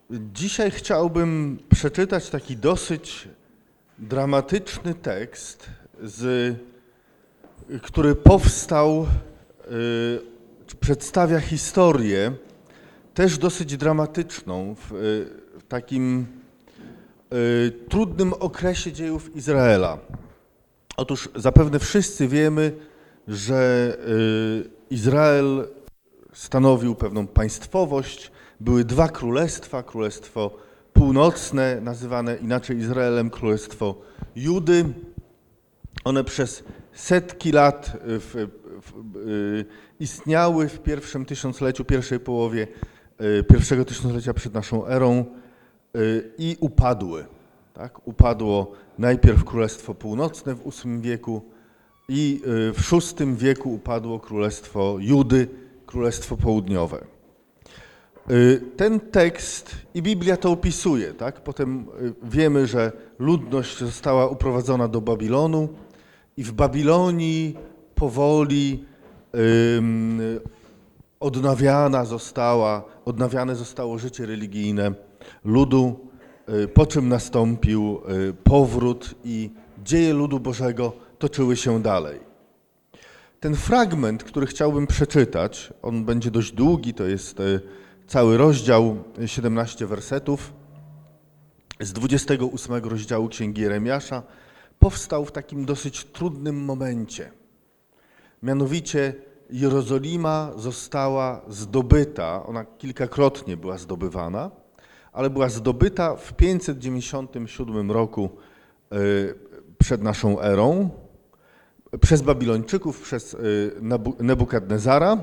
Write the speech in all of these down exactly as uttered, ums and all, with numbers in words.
Dzisiaj chciałbym przeczytać taki dosyć dramatyczny tekst, z, który powstał, y, przedstawia historię też dosyć dramatyczną w, w takim y, trudnym okresie dziejów Izraela. Otóż zapewne wszyscy wiemy, że y, Izrael stanowił pewną państwowość. Były dwa królestwa, królestwo północne, nazywane inaczej Izraelem, królestwo Judy. One przez setki lat w, w, y, istniały w pierwszym tysiącleciu, pierwszej połowie y, pierwszego tysiąclecia przed naszą erą y, i upadły. Tak? Upadło najpierw Królestwo Północne w ósmym wieku i y, w szóstym wieku upadło Królestwo Judy, Królestwo Południowe. Ten tekst i Biblia to opisuje, tak? Potem wiemy, że ludność została uprowadzona do Babilonu i w Babilonii powoli um, odnawiana została, odnawiane zostało życie religijne ludu, po czym nastąpił powrót i dzieje ludu Bożego toczyły się dalej. Ten fragment, który chciałbym przeczytać, on będzie dość długi, to jest cały rozdział, siedemnaście wersetów z dwudziestego ósmego rozdziału Księgi Jeremiasza, powstał w takim dosyć trudnym momencie. Mianowicie Jerozolima została zdobyta, ona kilkakrotnie była zdobywana, ale była zdobyta w pięćset dziewięćdziesiątym siódmym roku przed naszą erą przez Babilończyków, przez Nebukadnezara.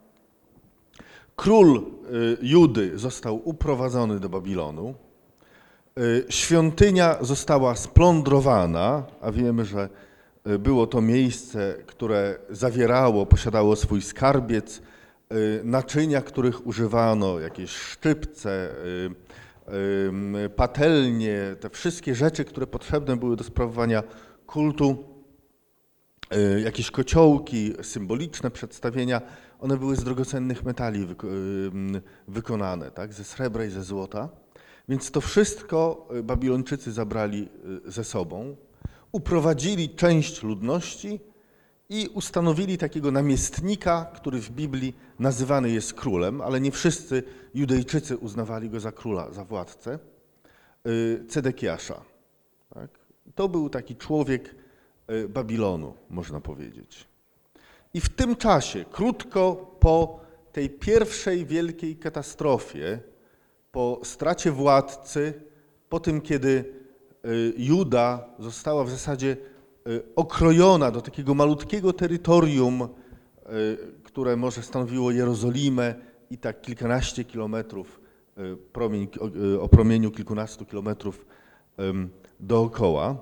Król Judy został uprowadzony do Babilonu, świątynia została splądrowana, a wiemy, że było to miejsce, które zawierało, posiadało swój skarbiec, naczynia, których używano, jakieś szczypce, patelnie, te wszystkie rzeczy, które potrzebne były do sprawowania kultu, jakieś kociołki, symboliczne przedstawienia, one były z drogocennych metali wykonane, tak, ze srebra i ze złota. Więc to wszystko Babilończycy zabrali ze sobą, uprowadzili część ludności i ustanowili takiego namiestnika, który w Biblii nazywany jest królem, ale nie wszyscy Judejczycy uznawali go za króla, za władcę, Cedekiasza. Tak? To był taki człowiek Babilonu, można powiedzieć. I w tym czasie, krótko po tej pierwszej wielkiej katastrofie, po stracie władcy, po tym, kiedy Juda została w zasadzie okrojona do takiego malutkiego terytorium, które może stanowiło Jerozolimę i tak kilkanaście kilometrów, promień, o promieniu kilkunastu kilometrów dookoła,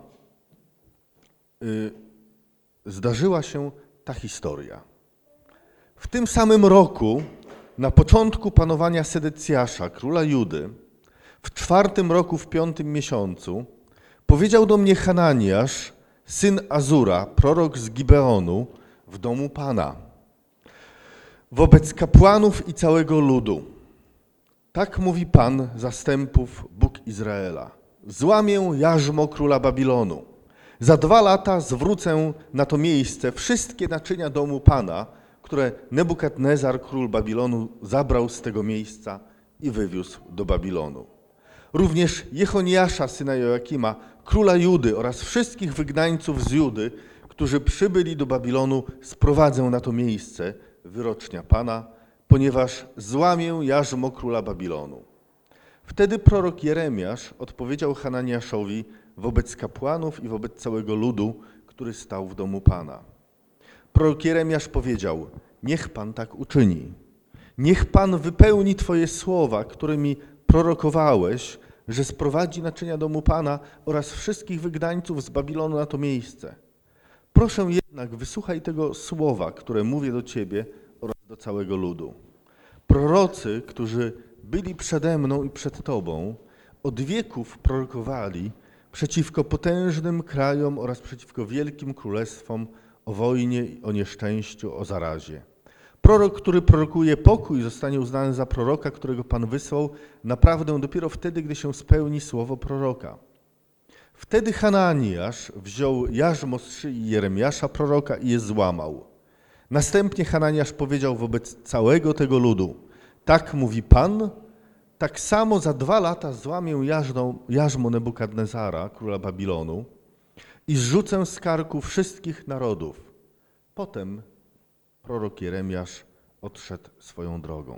zdarzyła się ta historia. W tym samym roku, na początku panowania Sedecjasza, króla Judy, w czwartym roku, w piątym miesiącu, powiedział do mnie Hananiasz, syn Azura, prorok z Gibeonu, w domu Pana, wobec kapłanów i całego ludu. Tak mówi Pan zastępów, Bóg Izraela. Złamię jarzmo króla Babilonu. Za dwa lata zwrócę na to miejsce wszystkie naczynia domu Pana, które Nebukadnezar, król Babilonu, zabrał z tego miejsca i wywiózł do Babilonu. Również Jechoniasza, syna Joakima, króla Judy oraz wszystkich wygnańców z Judy, którzy przybyli do Babilonu, sprowadzę na to miejsce, wyrocznia Pana, ponieważ złamię jarzmo króla Babilonu. Wtedy prorok Jeremiasz odpowiedział Hananiaszowi wobec kapłanów i wobec całego ludu, który stał w domu Pana. Prorok Jeremiasz powiedział: niech Pan tak uczyni. Niech Pan wypełni Twoje słowa, którymi prorokowałeś, że sprowadzi naczynia domu Pana oraz wszystkich wygnańców z Babilonu na to miejsce. Proszę jednak, wysłuchaj tego słowa, które mówię do Ciebie oraz do całego ludu. Prorocy, którzy byli przede mną i przed Tobą, od wieków prorokowali przeciwko potężnym krajom oraz przeciwko wielkim królestwom o wojnie, o nieszczęściu, o zarazie. Prorok, który prorokuje pokój, zostanie uznany za proroka, którego Pan wysłał naprawdę dopiero wtedy, gdy się spełni słowo proroka. Wtedy Hananiasz wziął jarzmo z szyi Jeremiasza proroka i je złamał. Następnie Hananiasz powiedział wobec całego tego ludu: tak mówi Pan, tak samo za dwa lata złamię jarzmo, jarzmo Nebukadnezara, króla Babilonu, i zrzucę z karku wszystkich narodów. Potem prorok Jeremiasz odszedł swoją drogą.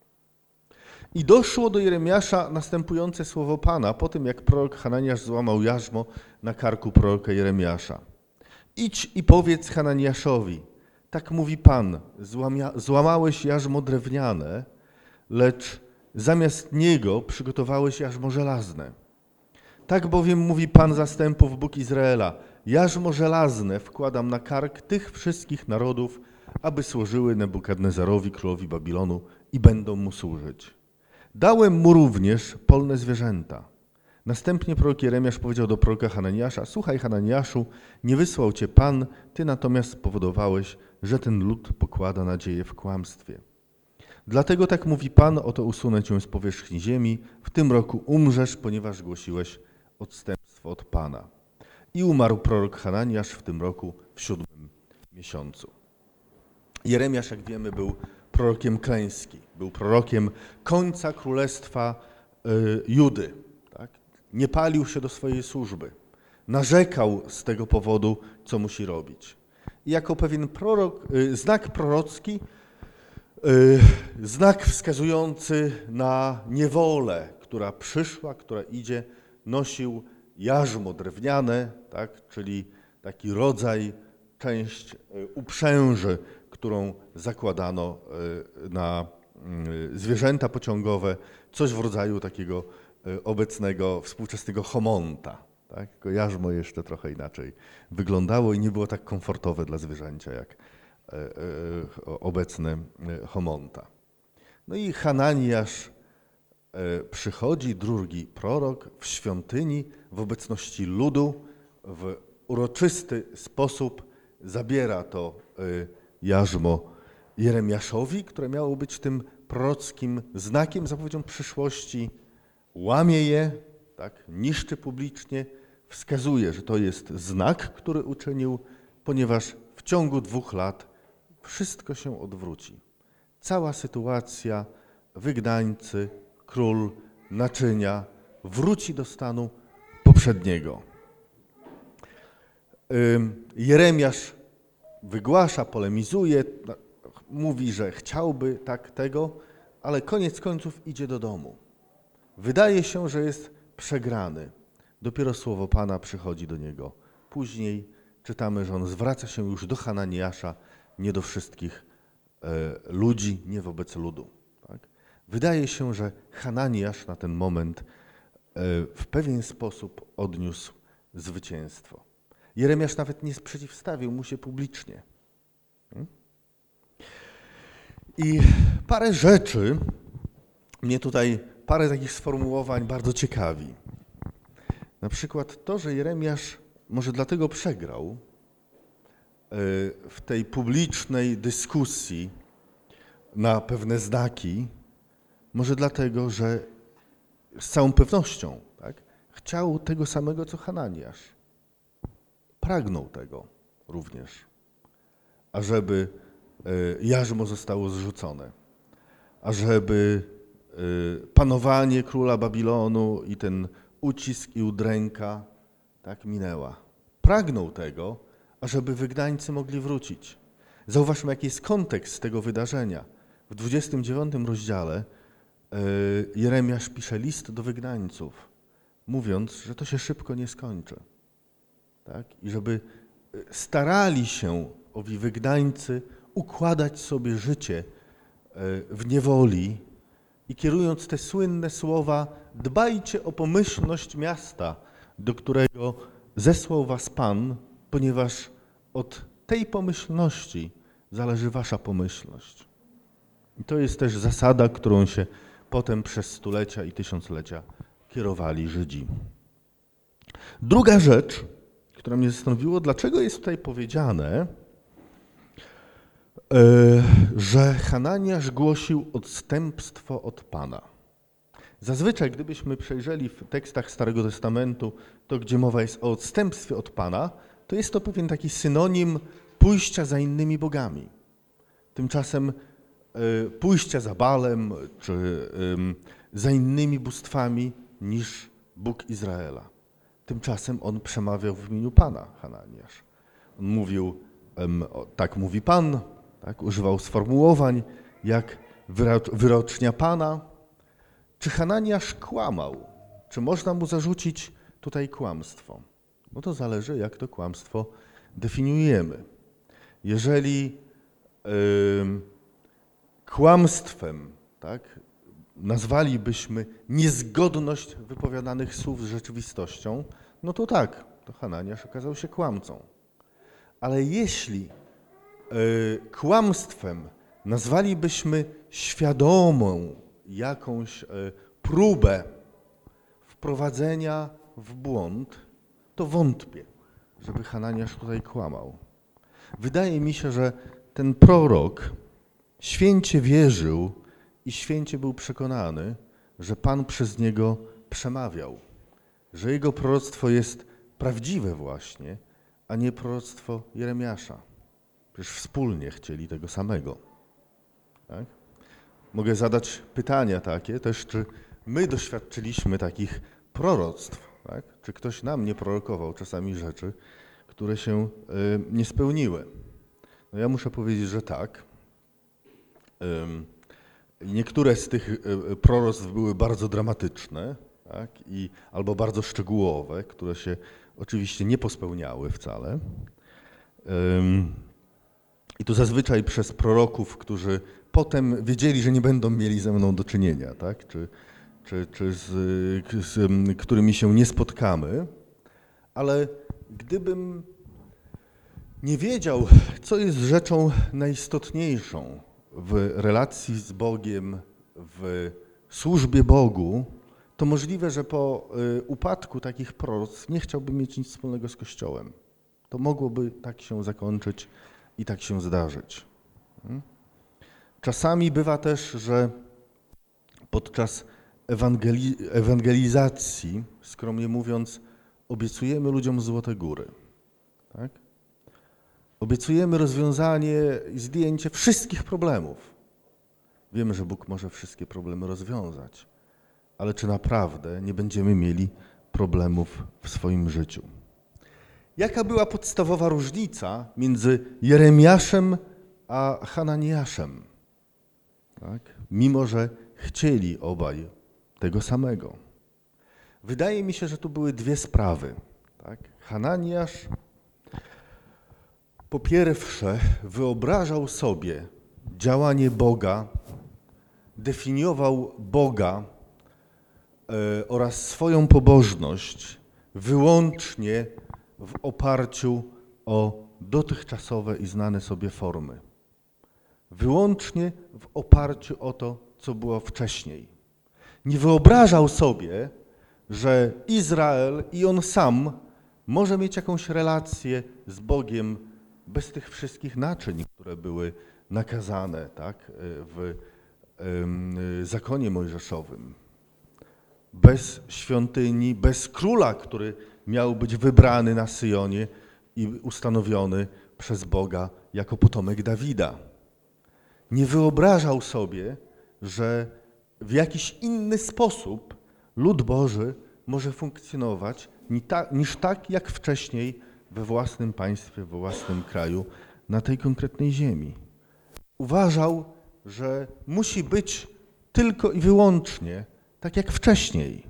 I doszło do Jeremiasza następujące słowo Pana, po tym jak prorok Hananiasz złamał jarzmo na karku proroka Jeremiasza. Idź i powiedz Hananiaszowi: tak mówi Pan, złamia, złamałeś jarzmo drewniane, lecz zamiast niego przygotowałeś jarzmo żelazne. Tak bowiem mówi Pan zastępów, Bóg Izraela: jarzmo żelazne wkładam na kark tych wszystkich narodów, aby służyły Nebukadnezarowi, królowi Babilonu, i będą mu służyć. Dałem mu również polne zwierzęta. Następnie prorok Jeremiasz powiedział do proroka Hananiasza: słuchaj, Hananiaszu, nie wysłał cię Pan, ty natomiast spowodowałeś, że ten lud pokłada nadzieję w kłamstwie. Dlatego tak mówi Pan: oto usunę cię z powierzchni ziemi, w tym roku umrzesz, ponieważ głosiłeś odstępstwo od Pana. I umarł prorok Hananiasz w tym roku w siódmym miesiącu. Jeremiasz, jak wiemy, był prorokiem klęski, był prorokiem końca królestwa y, Judy. Tak? Nie palił się do swojej służby. Narzekał z tego powodu, co musi robić. I jako pewien prorok, y, znak prorocki, y, znak wskazujący na niewolę, która przyszła, która idzie, nosił jarzmo drewniane, tak? Czyli taki rodzaj, część uprzęży, którą zakładano na zwierzęta pociągowe, coś w rodzaju takiego obecnego, współczesnego homonta. Tak? Tylko jarzmo jeszcze trochę inaczej wyglądało i nie było tak komfortowe dla zwierzęcia jak obecne homonta. No i Hananiasz przychodzi, drugi prorok, w świątyni w obecności ludu, w uroczysty sposób zabiera to jarzmo Jeremiaszowi, które miało być tym prorockim znakiem, zapowiedzią przyszłości, łamie je, tak, niszczy publicznie, wskazuje, że to jest znak, który uczynił, ponieważ w ciągu dwóch lat wszystko się odwróci. Cała sytuacja, wygnańcy, król, naczynia wróci do stanu poprzedniego. Jeremiasz wygłasza, polemizuje, mówi, że chciałby tak tego, ale koniec końców idzie do domu. Wydaje się, że jest przegrany. Dopiero słowo Pana przychodzi do niego. Później czytamy, że on zwraca się już do Hananiasza, nie do wszystkich e, ludzi, nie wobec ludu. Tak? Wydaje się, że Hananiasz na ten moment e, w pewien sposób odniósł zwycięstwo. Jeremiasz nawet nie sprzeciwstawił mu się publicznie. I parę rzeczy, mnie tutaj, parę takich sformułowań bardzo ciekawi. Na przykład to, że Jeremiasz może dlatego przegrał w tej publicznej dyskusji na pewne znaki, może dlatego, że z całą pewnością, tak, chciał tego samego, co Hananiasz. Pragnął tego również, ażeby jarzmo zostało zrzucone, ażeby panowanie króla Babilonu i ten ucisk i udręka tak minęła. Pragnął tego, ażeby wygnańcy mogli wrócić. Zauważmy, jaki jest kontekst tego wydarzenia. W dwudziestym dziewiątym rozdziale Jeremiasz pisze list do wygnańców, mówiąc, że to się szybko nie skończy. Tak? I żeby starali się owi wygnańcy układać sobie życie w niewoli i kierując te słynne słowa: dbajcie o pomyślność miasta, do którego zesłał was Pan, ponieważ od tej pomyślności zależy wasza pomyślność. I to jest też zasada, którą się potem przez stulecia i tysiąclecia kierowali Żydzi. Druga rzecz, która mnie zastanowiła, dlaczego jest tutaj powiedziane, że Hananiasz głosił odstępstwo od Pana. Zazwyczaj, gdybyśmy przejrzeli w tekstach Starego Testamentu to, gdzie mowa jest o odstępstwie od Pana, to jest to pewien taki synonim pójścia za innymi bogami. Tymczasem pójścia za Baalem czy za innymi bóstwami niż Bóg Izraela. Tymczasem on przemawiał w imieniu Pana, Hananiasz. On mówił, tak mówi Pan, tak, używał sformułowań jak wyrocznia Pana. Czy Hananiasz kłamał? Czy można mu zarzucić tutaj kłamstwo? No to zależy, jak to kłamstwo definiujemy. Jeżeli yy, kłamstwem, tak, nazwalibyśmy niezgodność wypowiadanych słów z rzeczywistością, no to tak, to Hananiasz okazał się kłamcą. Ale jeśli y, kłamstwem nazwalibyśmy świadomą jakąś y, próbę wprowadzenia w błąd, to wątpię, żeby Hananiasz tutaj kłamał. Wydaje mi się, że ten prorok święcie wierzył i święcie był przekonany, że Pan przez niego przemawiał, że jego proroctwo jest prawdziwe właśnie, a nie proroctwo Jeremiasza. Przecież wspólnie chcieli tego samego. Tak? Mogę zadać pytania takie też, czy my doświadczyliśmy takich proroctw, tak? Czy ktoś nam nie prorokował czasami rzeczy, które się y, nie spełniły. No ja muszę powiedzieć, że tak. Y, niektóre z tych y, proroctw były bardzo dramatyczne, tak? I, albo bardzo szczegółowe, które się oczywiście nie pospełniały wcale. I to zazwyczaj przez proroków, którzy potem wiedzieli, że nie będą mieli ze mną do czynienia, tak? czy, czy, czy z, z którymi się nie spotkamy. Ale gdybym nie wiedział, co jest rzeczą najistotniejszą w relacji z Bogiem, w służbie Bogu, to możliwe, że po upadku takich proroctw nie chciałbym mieć nic wspólnego z Kościołem. To mogłoby tak się zakończyć i tak się zdarzyć. Czasami bywa też, że podczas ewangeli- ewangelizacji, skromnie mówiąc, obiecujemy ludziom złote góry. Tak? Obiecujemy rozwiązanie i zdjęcie wszystkich problemów. Wiemy, że Bóg może wszystkie problemy rozwiązać, ale czy naprawdę nie będziemy mieli problemów w swoim życiu? Jaka była podstawowa różnica między Jeremiaszem a Hananiaszem? Tak? Mimo że chcieli obaj tego samego. Wydaje mi się, że tu były dwie sprawy. Tak? Hananiasz po pierwsze wyobrażał sobie działanie Boga, definiował Boga e, oraz swoją pobożność wyłącznie w oparciu o dotychczasowe i znane sobie formy. Wyłącznie w oparciu o to, co było wcześniej. Nie wyobrażał sobie, że Izrael i on sam może mieć jakąś relację z Bogiem bez tych wszystkich naczyń, które były nakazane, tak, w w zakonie mojżeszowym. Bez świątyni, bez króla, który miał być wybrany na Syjonie i ustanowiony przez Boga jako potomek Dawida. Nie wyobrażał sobie, że w jakiś inny sposób lud Boży może funkcjonować niż tak, jak wcześniej we własnym państwie, we własnym kraju, na tej konkretnej ziemi. Uważał, że musi być tylko i wyłącznie tak jak wcześniej.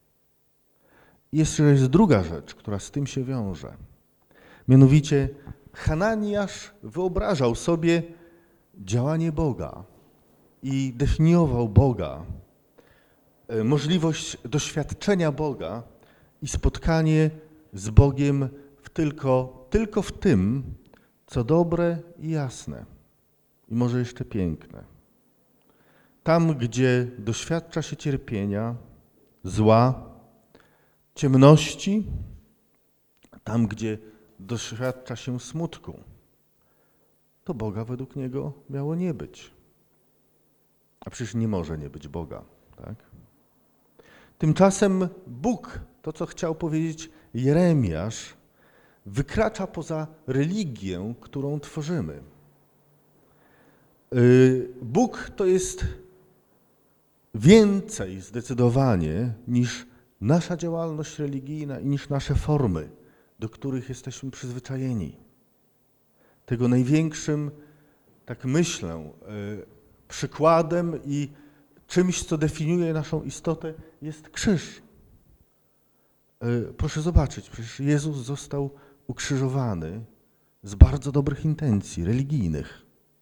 I jeszcze jest druga rzecz, która z tym się wiąże. Mianowicie Hananiasz wyobrażał sobie działanie Boga i definiował Boga, możliwość doświadczenia Boga i spotkanie z Bogiem w tylko, tylko w tym, co dobre i jasne i może jeszcze piękne. Tam, gdzie doświadcza się cierpienia, zła, ciemności, tam, gdzie doświadcza się smutku, to Boga według niego miało nie być. A przecież nie może nie być Boga, tak? Tymczasem Bóg, to co chciał powiedzieć Jeremiasz, wykracza poza religię, którą tworzymy. Bóg to jest więcej zdecydowanie niż nasza działalność religijna i niż nasze formy, do których jesteśmy przyzwyczajeni. Tego największym, tak myślę, przykładem i czymś, co definiuje naszą istotę, jest krzyż. Proszę zobaczyć, przecież Jezus został ukrzyżowany z bardzo dobrych intencji religijnych,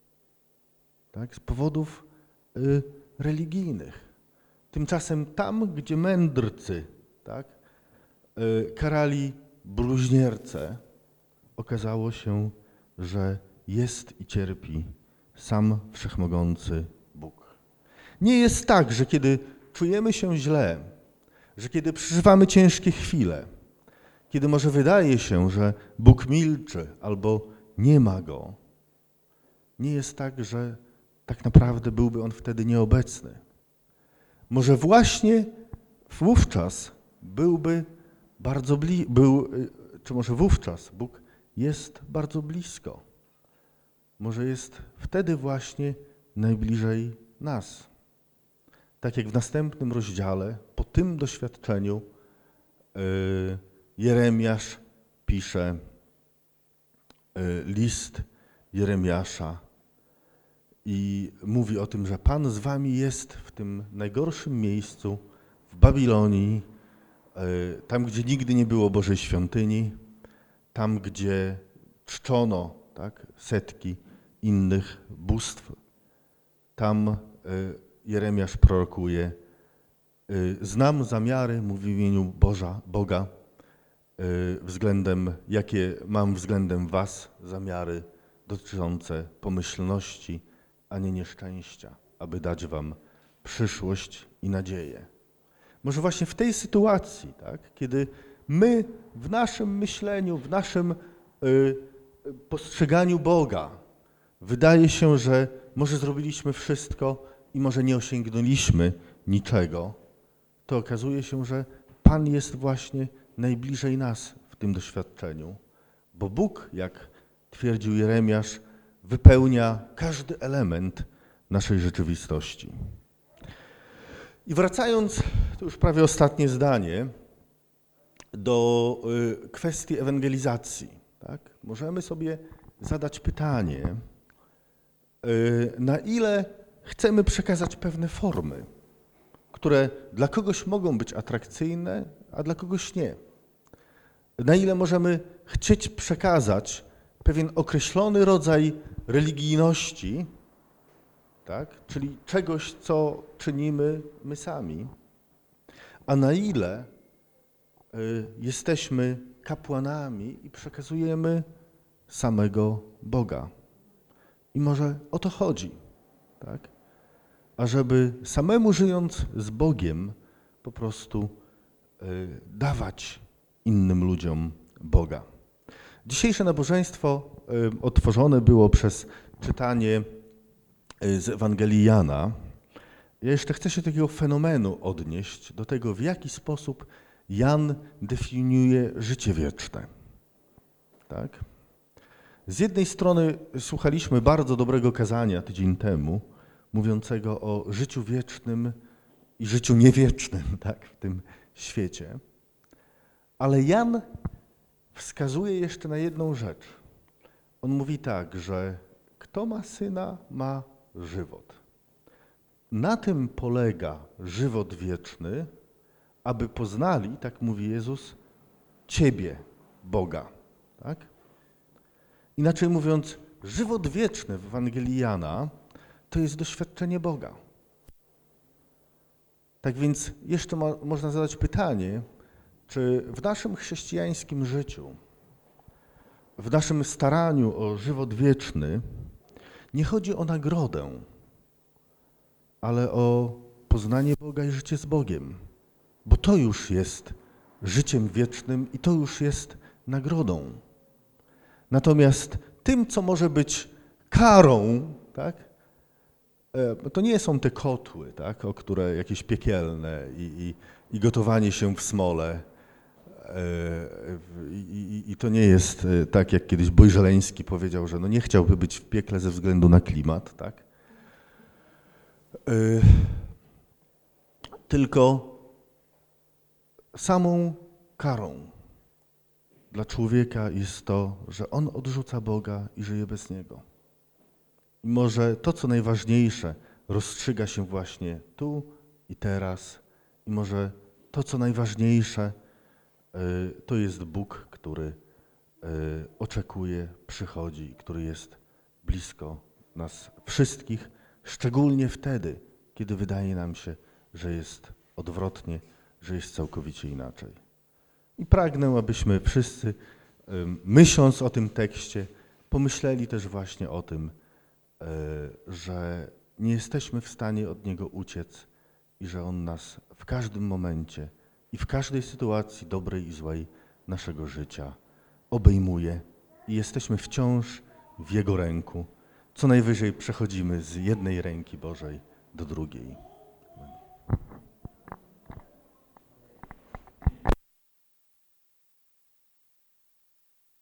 tak? Z powodów y, religijnych. Tymczasem tam, gdzie mędrcy, tak, y, karali bluźniercę, okazało się, że jest i cierpi sam Wszechmogący Bóg. Nie jest tak, że kiedy czujemy się źle, że kiedy przeżywamy ciężkie chwile, kiedy może wydaje się, że Bóg milczy albo nie ma Go, nie jest tak, że tak naprawdę byłby On wtedy nieobecny. Może właśnie wówczas byłby bardzo bli- był, czy może wówczas Bóg jest bardzo blisko. Może jest wtedy właśnie najbliżej nas. Tak jak w następnym rozdziale, po tym doświadczeniu yy, Jeremiasz pisze yy, list Jeremiasza i mówi o tym, że Pan z wami jest w tym najgorszym miejscu, w Babilonii, yy, tam, gdzie nigdy nie było Bożej świątyni, tam, gdzie czczono, tak, setki innych bóstw. Tam yy, Jeremiasz prorokuje: znam zamiary, mówi w imieniu Boża, Boga, względem, jakie mam względem was zamiary dotyczące pomyślności, a nie nieszczęścia, aby dać wam przyszłość i nadzieję. Może właśnie w tej sytuacji, tak, kiedy my w naszym myśleniu, w naszym y, postrzeganiu Boga wydaje się, że może zrobiliśmy wszystko i może nie osiągnęliśmy niczego, to okazuje się, że Pan jest właśnie najbliżej nas w tym doświadczeniu. Bo Bóg, jak twierdził Jeremiasz, wypełnia każdy element naszej rzeczywistości. I wracając, to już prawie ostatnie zdanie, do y, kwestii ewangelizacji. Tak? Możemy sobie zadać pytanie, y, na ile chcemy przekazać pewne formy, które dla kogoś mogą być atrakcyjne, a dla kogoś nie. Na ile możemy chcieć przekazać pewien określony rodzaj religijności, tak? Czyli czegoś, co czynimy my sami, a na ile y, jesteśmy kapłanami i przekazujemy samego Boga. I może o to chodzi, tak? Ażeby samemu żyjąc z Bogiem po prostu y, dawać innym ludziom Boga. Dzisiejsze nabożeństwo y, otworzone było przez czytanie y, z Ewangelii Jana. Ja jeszcze chcę się do takiego fenomenu odnieść, do tego, w jaki sposób Jan definiuje życie wieczne. Tak? Z jednej strony słuchaliśmy bardzo dobrego kazania tydzień temu, mówiącego o życiu wiecznym i życiu niewiecznym, tak, w tym świecie. Ale Jan wskazuje jeszcze na jedną rzecz. On mówi tak, że kto ma syna, ma żywot. Na tym polega żywot wieczny, aby poznali, tak mówi Jezus, Ciebie, Boga. Tak? Inaczej mówiąc, żywot wieczny w Ewangelii Jana to jest doświadczenie Boga. Tak więc jeszcze mo- można zadać pytanie, czy w naszym chrześcijańskim życiu, w naszym staraniu o żywot wieczny nie chodzi o nagrodę, ale o poznanie Boga i życie z Bogiem. Bo to już jest życiem wiecznym i to już jest nagrodą. Natomiast tym, co może być karą, tak? To nie są te kotły, tak? O które jakieś piekielne i, i, i gotowanie się w smole. I, i, I to nie jest tak, jak kiedyś Bojżeleński powiedział, że no nie chciałby być w piekle ze względu na klimat, tak? Tylko samą karą dla człowieka jest to, że on odrzuca Boga i żyje bez Niego. I może to, co najważniejsze, rozstrzyga się właśnie tu i teraz. I może to, co najważniejsze, to jest Bóg, który oczekuje, przychodzi, który jest blisko nas wszystkich, szczególnie wtedy, kiedy wydaje nam się, że jest odwrotnie, że jest całkowicie inaczej. I pragnę, abyśmy wszyscy, myśląc o tym tekście, pomyśleli też właśnie o tym, że nie jesteśmy w stanie od Niego uciec i że On nas w każdym momencie i w każdej sytuacji dobrej i złej naszego życia obejmuje i jesteśmy wciąż w Jego ręku. Co najwyżej przechodzimy z jednej ręki Bożej do drugiej.